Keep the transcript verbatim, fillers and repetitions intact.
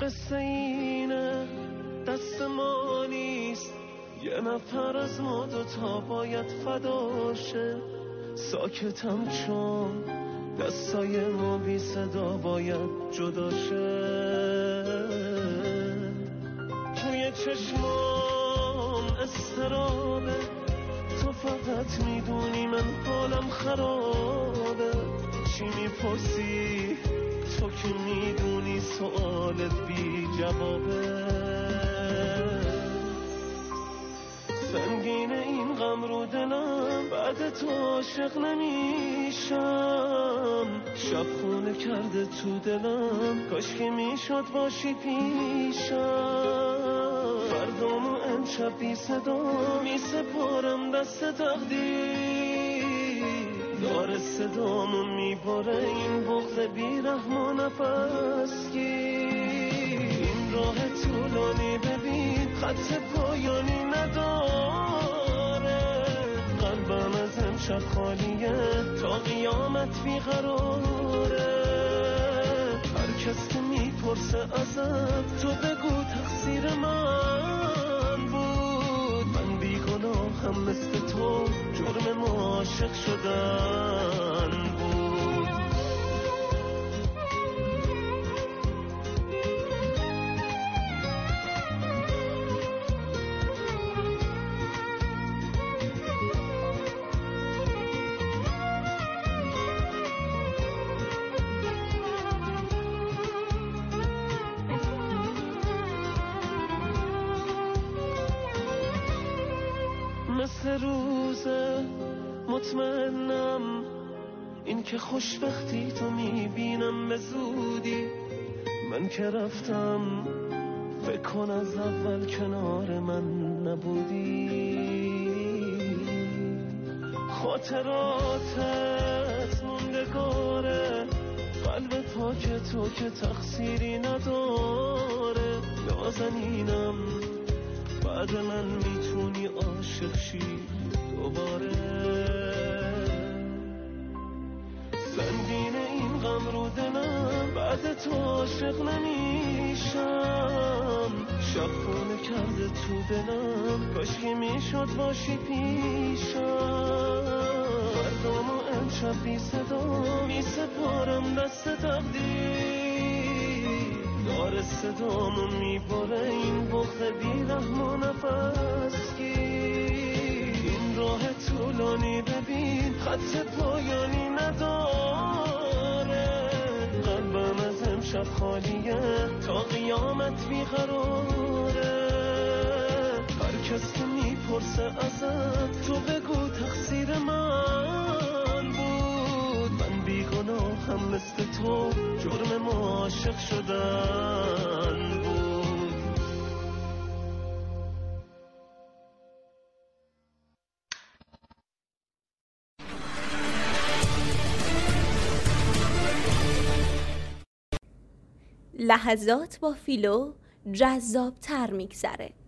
قصه اینه دست ما نیست، یه نفر از ما دوتا باید فداشه. ساکتم چون دستای ما بی صدا باید جداشه. توی چشمام استرابه، تو فقط میدونی من حالم خرابه. چی میپرسی تو که میدونی سوالت بی جوابه. سنگینه این غم رو دلم، بعد تو عاشق نمیشم. شب خونه کرده تو دلم، کاش که میشد باشی پیشم. فردامو امشب بی صدا میسپارم دست تقدیر. داره صدامو میباره این بغض بیرحم و نفسگیر. این راه طولانی ببین خط پایانی نداره. قلبم از امشب خالیه تا قیامت بیقراره. هر کس که میپرسه ازت تو بگو تقصیر من بود. من بیگناهم مثل تو، جرم ما عاشق شدن بود. مثل روزه مطمئنم این که خوشبختی تو میبینم به زودی. من که رفتم فکر کن از اول کنار من نبودی. خاطراتت موندگاره، قلب پاک تو که تقصیری نداره. نازنینم بعد من میتونی عاشق شی دوباره. سنگینه این غم رو دلم، بعد تو عاشق نمیشم. شب خونه کرده تو دلم، کاش که میشد باشی پیشم. فردامو امشب بی صدا میسپارم دست تقدیر. داره صدامو میبره این بغض بیرحم و نفسگیر. این راه طولانی ببین خط پایانی نداره. قلبم از امشب خالیه تا قیامت بیقراره. هر کس که میپرسه ازت تو بگو تقصیر من بود. من بیگناهم مثل تو، جرم ما عاشق شدن بود. لحظات با فیلو جذاب تر میگذره.